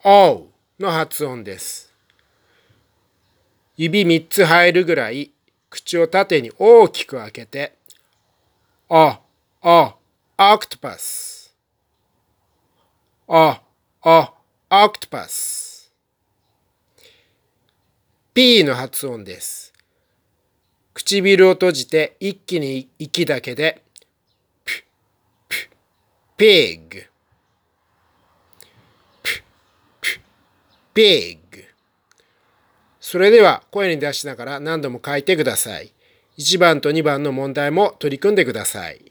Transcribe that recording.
O の発音です。指3つ入るぐらい口を縦に大きく開けて、オクトパス。オクトパス。P の発音です。唇を閉じて一気に息だけで、pig。pig。それでは声に出しながら何度も書いてください。1番と2番の問題も取り組んでください。